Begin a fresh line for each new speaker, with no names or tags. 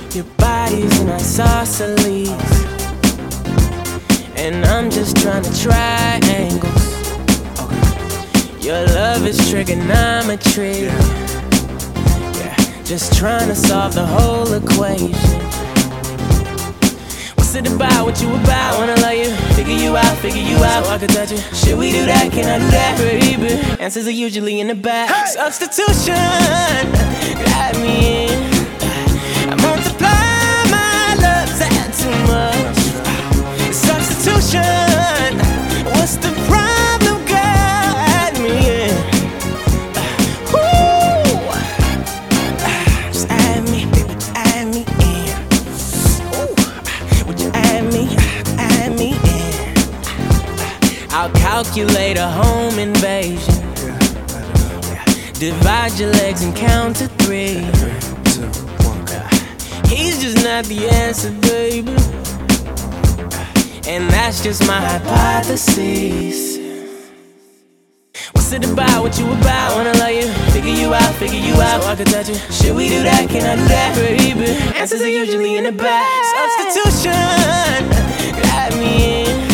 Your body's in isosceles, and I'm just trying to triangles. Your love is trigonometry. Yeah, just trying to solve the whole equation. What's it about? What you about? Wanna love you, figure you out, so I can touch you. Should we do that? Can I do that, baby? Answers are usually in the back. Hey! Substitution, got me in. I multiply my love, that too much. Substitution, what's the problem? Got me in. Woo! Just add me, baby, add me in. Ooh. Would you add me in? I'll calculate a home invasion. Divide your legs and count to 3. He's just not the answer, baby. And that's just my hypothesis. What's it about? What you about? Wanna love you, figure you out, so I can touch you. Should we do that? Can I do that, baby? Answers are usually in the back. Substitution, got me in.